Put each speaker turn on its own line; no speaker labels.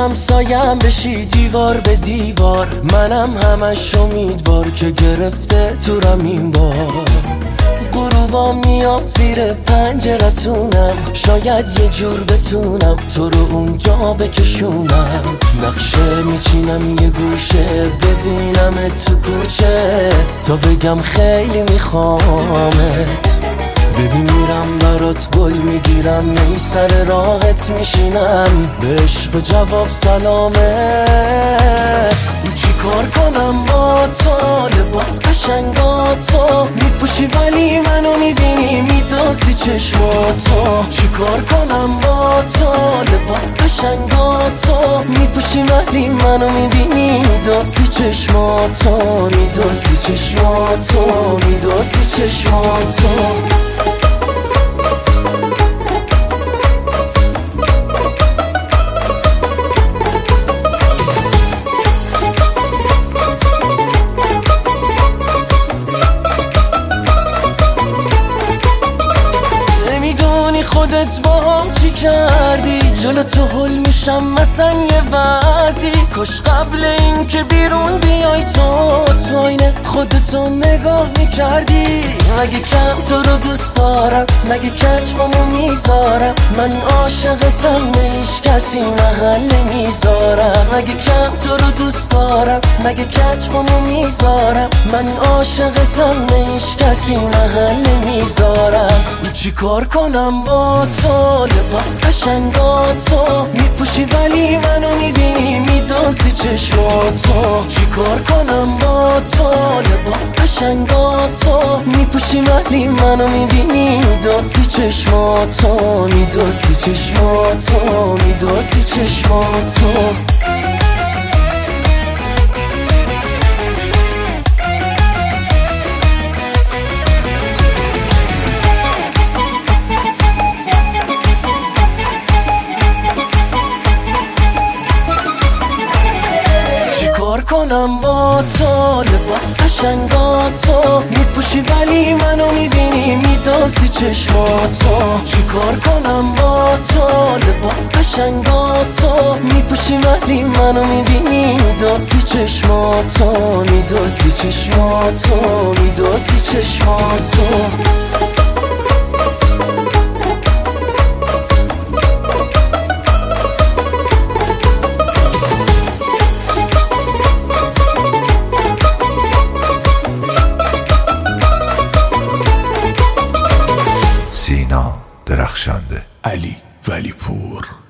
همسایم بشی دیوار به دیوار، منم همش امیدوار که گرفته تورم این بار. غروبا میام زیر پنجرتونم، شاید یه جور بتونم تو رو اونجا بکشونم. نقشه میچینم یه گوشه، ببینم تو کوچه تا بگم خیلی میخوامت. ببین میرم برات گل میگیرم، می سر راحت میشینم، به عشق و جواب سلامت. چی کار کنم با تو؟ لباس قشنگاتو میپوشی ولی منو میبینی میدوزی چشماتو. چی کار کنم با تو؟ لباس قشنگاتو میپوشی ولی منو میبینی میدوزی چشماتو، میدوزی چشماتو، میدوزی چشماتو. خودت با هم چی کردی؟ جلو تو هل میشم مثلا یه وضعی. کاش قبل این که بیرون بیای تو اینه خودتو نگاه میکردی. مگه کم تو رو دوست دارم؟ مگه کچمامو میذارم؟ من عاشقتم به هیچ کسی محل نمیذارم. مگه کم تو رو دوست دارم؟ مگه کچمامو میذارم؟ من عاشقتم به هیچ کسی محل نمیذارم. چی کار کنم با تو؟ لباس قشنگاتو میپوشی ولی منو میبینی میدوزی چشماتو. چی کار کنم با تو؟ لباس قشنگاتو میپوشی ولی منو میبینی میدوزی چشماتو، میدوزی چشماتو، میدوزی چشماتو. کار کنم با تو؟ لباس قشنگاتو میپوشی ولی منو میبینی میدوزی چشماتو. چی کار کنم با تو؟ لباس قشنگاتو میپوشی ولی منو میبینی میدوزی چشماتو، میدوزی چشماتو، میدوزی چشماتو.
سینا درخشنده،
علی ولی پور.